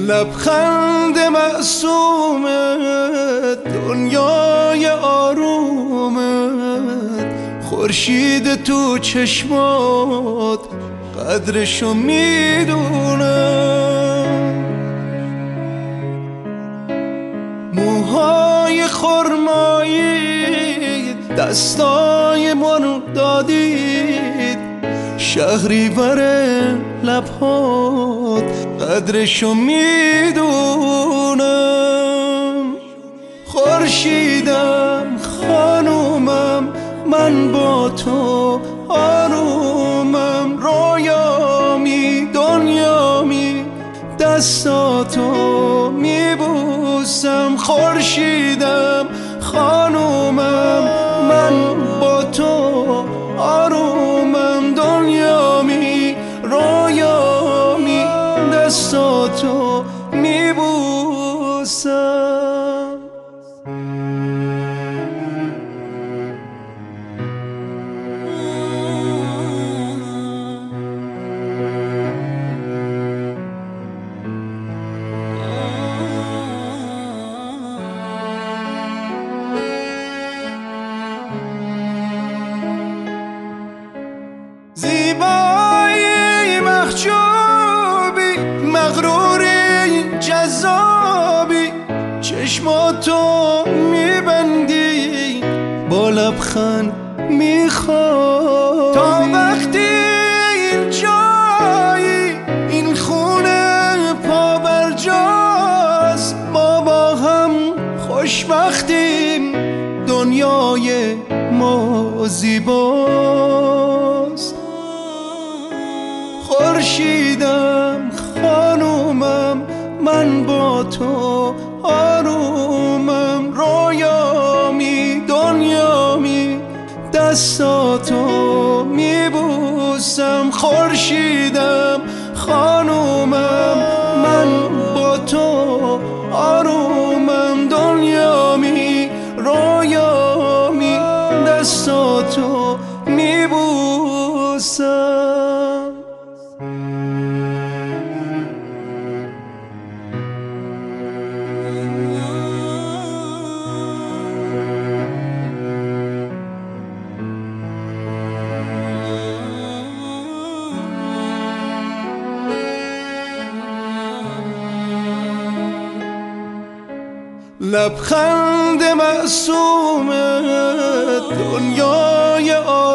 لبخند معصومت، دنیای آرومت، خورشید تو چشمات، قدرشو میدونم. موهای خرمایی، دستای منو دادید، شهریور لبهات، قدرشو میدونم. خورشیدم خانومم، من با تو آرومم، رویامی دنیامی، دستاتو میبوسم. خورشیدم خانومم، من با تو آرومم، دنیامی رویامی، دستاتو میبوسم. زیبایی محجوبی، مغروری جذابی، چشماتو میبندی، با لبخند میخوابی. تا وقتی این جایی، این خونه پابرجاست، ما با هم خوشبختیم، دنیای ما زیباست. خورشیدم خانومم، من با تو آرومم، رویامی دنیامی، دستاتو میبوسم. خورشیدم خانومم، من با تو آرومم، دنیامی رویامی، دستاتو میبوسم. لبخند معصومت، دنیای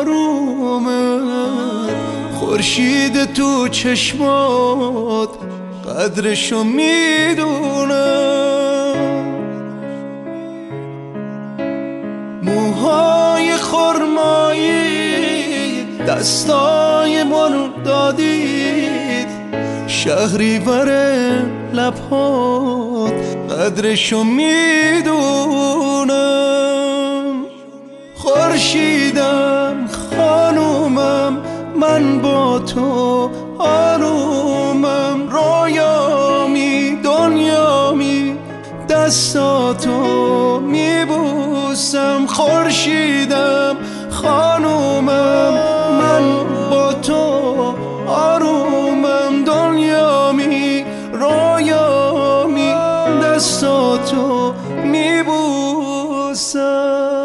آرومت، خورشید تو چشمات، قدرشو میدونم. موهای خرمایی، دستای منو دادید، شهریور لبهات، قدرشو میدونم. خورشیدم خانومم، من با تو آرومم، رویامی دنیامی، دستاتو میبوسم. خورشیدم خانومم، من با تو آرومم، دنیامی رویامی، دستاتو میبوسم.